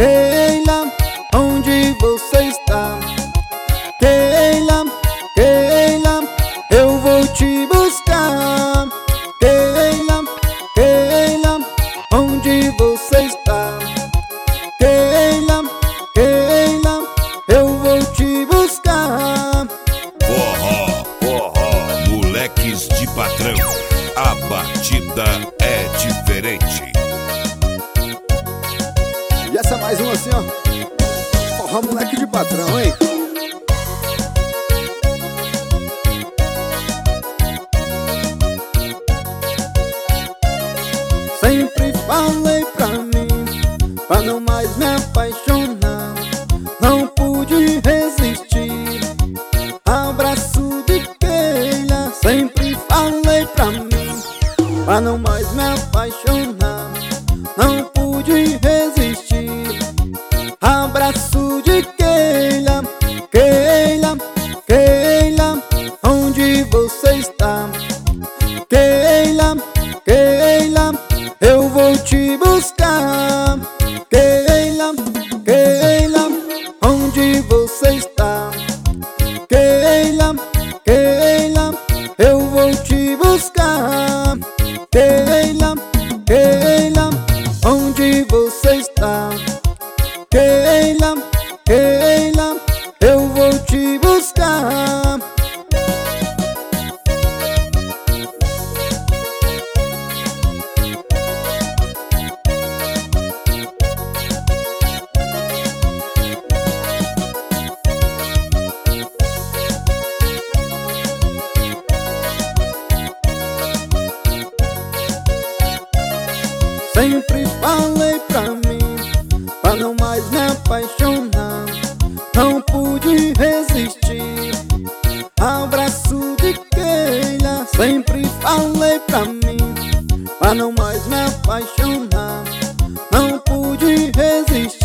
Keila, onde você está? Keila, Keila, eu vou te buscar. Keila, Keila, onde você está? Keila, Keila, eu vou te buscar. Forró, forró, moleques de patrão, a batida é diferente. E essa é mais uma assim, ó. Forró, moleque de patrão, hein? Sempre falei pra mim, pra não mais me apaixonar. Não pude resistir, abraço de Keila. Sempre falei pra mim, pra não mais me apaixonar. Não pude resistir, abraço de Keila. Keila, Keila, onde você está? Keila, Keila, eu vou te buscar. Keila, Keila, onde você está? Keila, Keila, eu vou te buscar. Keila, Keila, onde você está? Keila, Keila, eu vou te buscar. Sempre falei pra mim, pra não mais me apaixonar. Não pude resistir, abraço de Keila. Sempre falei pra mim, pra não mais me apaixonar. Não pude resistir,